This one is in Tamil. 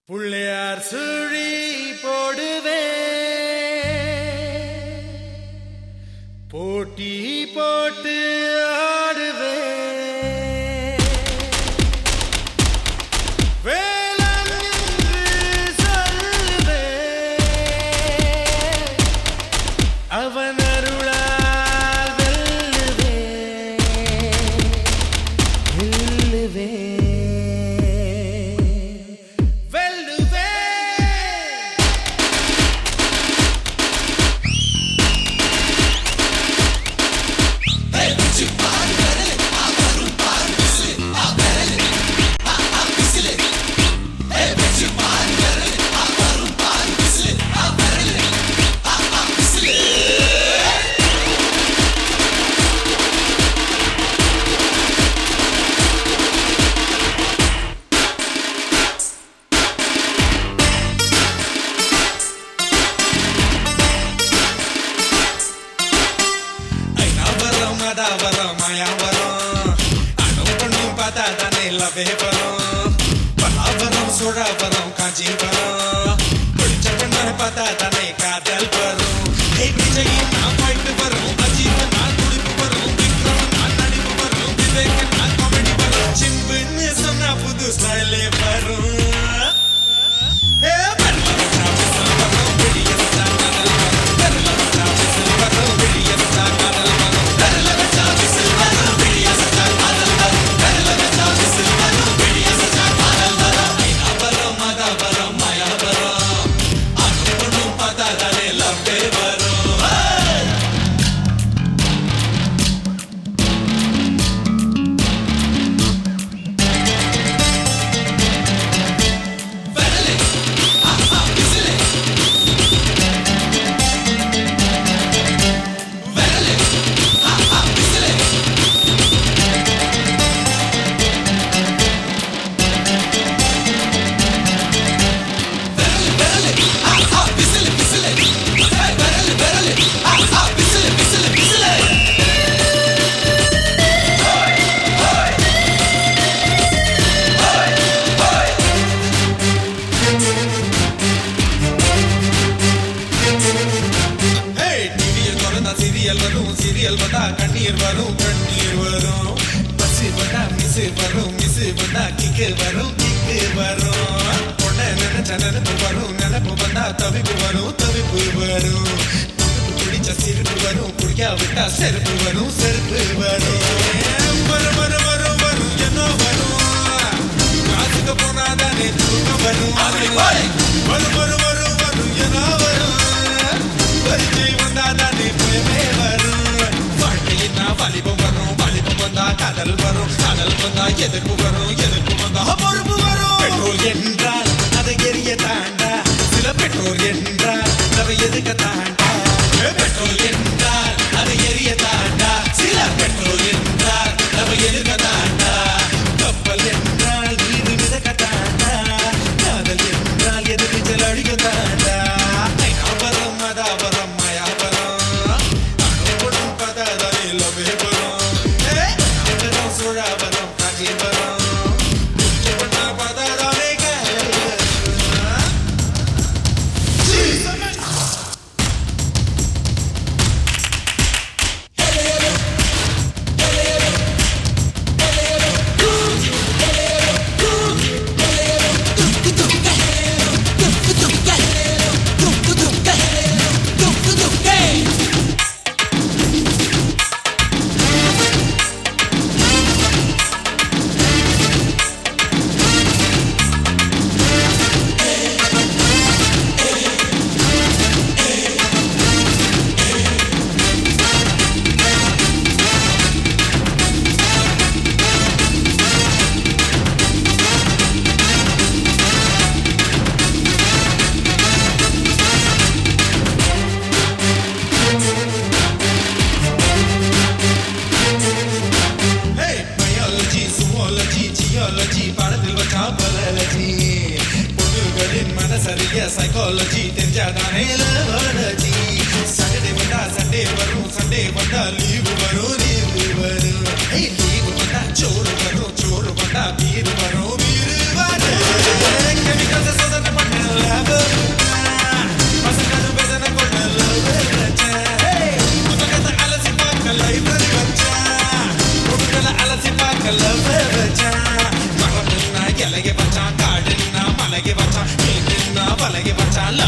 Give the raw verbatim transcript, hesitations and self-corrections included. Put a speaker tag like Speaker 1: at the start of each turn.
Speaker 1: புள்ளையார் சுழி போடுவே போட்டி போட்டு ஆடுவே வேலன் என்று சொல்லுவே அவன் அருளால் வெல்லுவே வெல்லுவே सोड़ावरों का जीवन चरण पता तने कादल परो एक विजयी ना फाइट परो अजीब ना तुड़िप परो विक्रम ना नडिप परो विवेक ना कॉमेडी परो चिंबन सना पुदु स्टाइल परो हे बरला चाप परो वीडियो चाका बरला चाप परो वीडियो चाका बरला चाप परो वीडियो चाका बरला चाप परो वीडियो चाका सीरियल बता कन्नीर वरूं कन्नीर वरूं बस बता मिस वरूं मिस बता किक वरूं किक वरूं कोने नन चनन वरूं नन बता तभी वरूं तभी वरूं कुड़ी चसिर वरूं कुड़िया विटा सिर वरूं सिर वरूं वर वर वर वरूं ये नो वरूं आज का पोना दाने तू का वरूं वर वर वर वरूं ये नो वरूं परिचय बंदा दाने पे वरूं வாலிபம் வரும் வாலிபம் வந்தா காதல் வரும் காதல் வந்தா எதிர்ப்பு வரும் எதிர்ப்பு வந்தா பொறுப்பு வரும் பெட்ரோல் என்றால் அதை எரிய தாண்டா சில பெட்ரோல் என்றால் அதை எதுக்க தாண்டா பெட்ரோல் என்றால் அதை எரிய தாண்டா சில பெட்ரோல் என்றால் அதை எதுக்க தாண்டா கப்பல் என்றால் நீர் மிதக்க தாண்டா காதல் என்றால் எதிர்த்து அடிக்க தாண்டா வரம் மதாவரம் மயாவரம் psychology தெரிஞ்சாதானே லவலஜி Saturday வந்தா Sunday வரும் Sunday வந்தா leave வரும் leave வரும் hey leave வந்தா சோறு வரும் சோறு வந்தா பீர் வரும் பீர் வரும் chemicals மலையை வச்சால